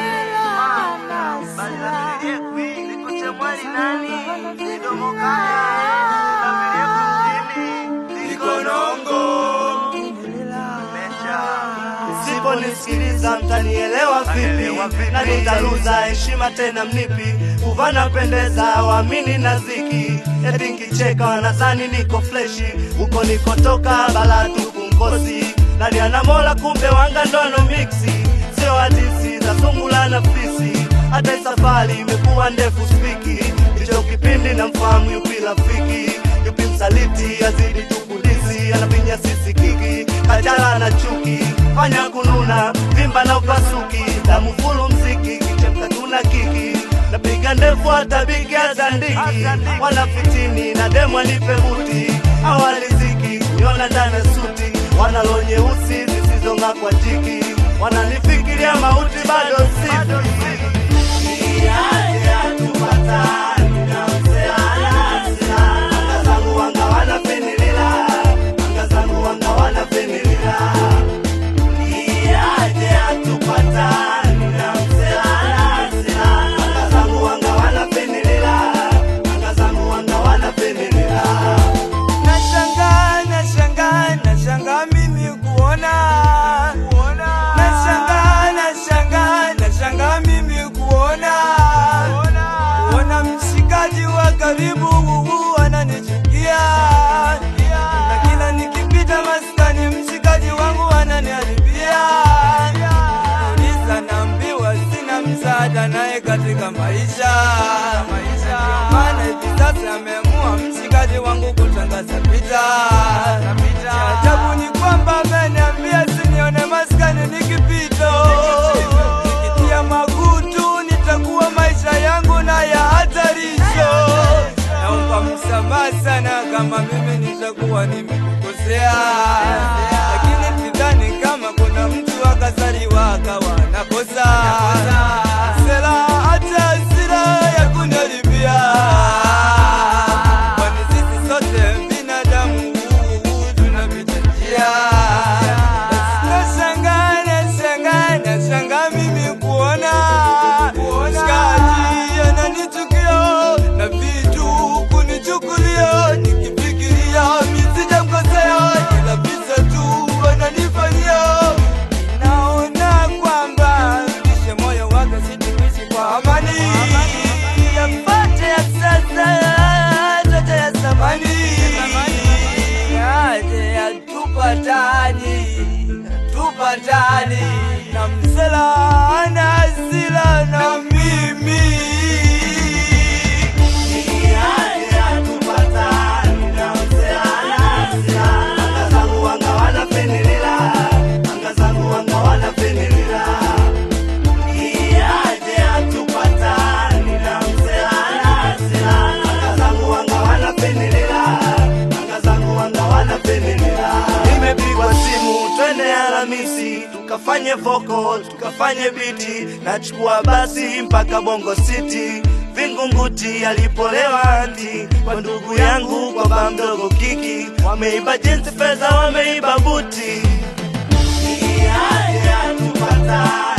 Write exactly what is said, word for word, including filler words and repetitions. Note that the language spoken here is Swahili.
Nisikiliza mtanielewa vipi, na nitaluza heshima tena mnipi. Uvana pendeza waamini na ziki, eti nkicheka wanadhani niko fleshi. Uko nikotoka bala tuku mkosi, nani ana mola kumbe wanga ndono mixi. Sio hadisi za sungula na fisi, hata safari imekuwa ndefu spiki. Hicho kipindi na mfahamu yupi rafiki, yupi msaliti azidi tukulisi. Anapinya sisi kiki, kajala na chuki, fanya kununa, vimba na upasuki. Damu fulu mziki, kichemka tuna kiki, napiga ndefu hata bigi ya zandiki. Wanafitini na demu anipe buti, awali ziki kunyona ndana suti. Wanalonye usi zisizonga kwa jiki, wananifikiria mauti bado sipi. Karibu huu ananichukia, na kila nikipita maskani mshikaji wangu ananiharibia. Uliza naambiwa sina msaada naye katika maisha, maana hivi sasa ameamua mshikaji wangu kutangaza vita. Ajabu ni kwamba ameniambia sinione maskani nikipita. Nikitia magutu nitakuwa maisha yangu na ya hatarisho. Naomba msamaha sana kama mimi nitakuwa nimekukosea, lakini sidhani kama kuna mtu akazaliwa akawa nakosa. Sera hata hasira ya kunaribia, kwani sisi sote binadamu tunapita njia. Nashangaa, nashangaa, nashangaa mimi kuona mshikaji ananichukia na vitu kunichukulia. Nikifikiria misijamkosea, ila visa tu ananifanyia. Naona kwamba rudishe moyo wake sitimishi kwa amani. Yapate ya sasa, tote ya zamani. Yaje ya tupatani, tupatani. Na msela ana hasira na mimi. Nimepigwa simu twende Alhamisi, tukafanye vocal, tukafanye biti. Nachukua basi mpaka Bongo City, Vingunguti alipolewa anti. Kwa ndugu yangu kwa ba mdogo Kiki, wameiba jinsi fedha wameiba buti. Ni aje atupata